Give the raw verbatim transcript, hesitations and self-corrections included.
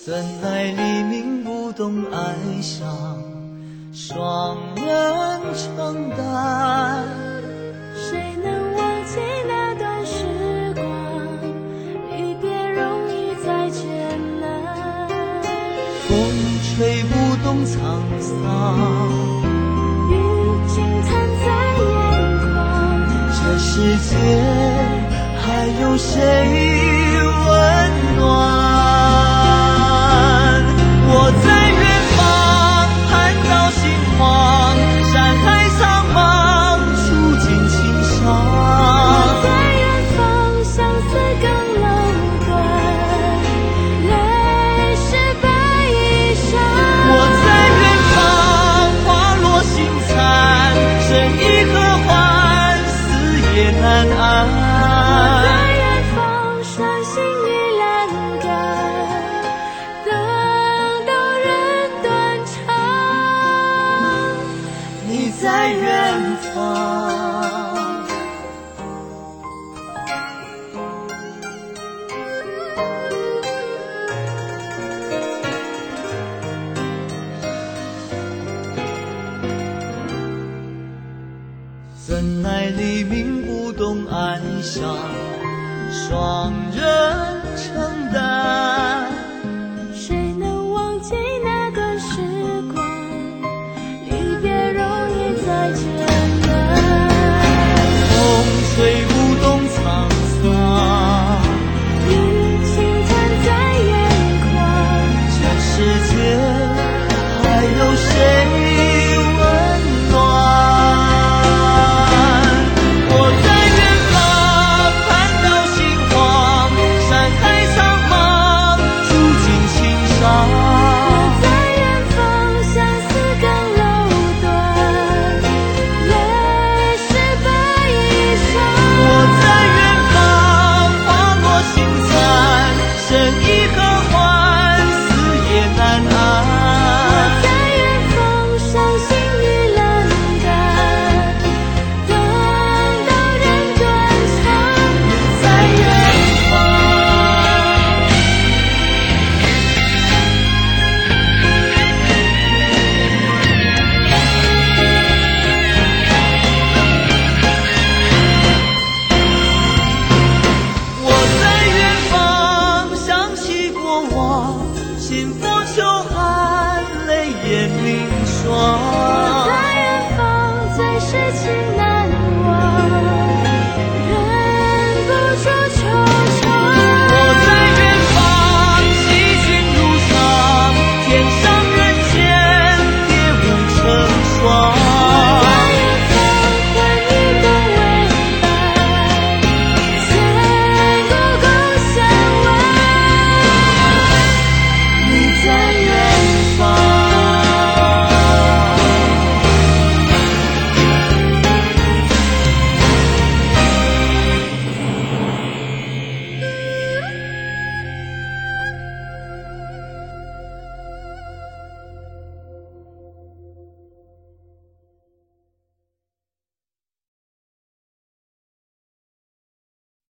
怎奈黎明不懂哀伤，双人承担。 谁能忘记那段时光，离别容易再艰难。 风吹不动沧桑， 雨轻弹在眼眶。 这世界还有谁温暖？我在远方看到心慌，山海苍茫，触景情伤。 我在远方相思更冷断，泪湿白衣裳。 我在远方花落心残，生亦何欢，死也难安。 我在远方伤心已阑干，等到人断肠。 你在远方。怎奈黎明不懂哀伤，双人承担。 谁能忘记那段时光，离别容易再艰难。 风吹不动沧桑， 雨轻弹在眼眶。 这世界还有谁温暖？我在远方看到心慌，山海苍茫，触景情伤。 我在远方相思更楼断，泪湿白衣裳。 我在远方花落心残，生亦何欢，死也难安。 我在远方伤心已阑干，等到人断肠。 在远方。我在远方想起过往，心浮秋寒，泪眼凝霜。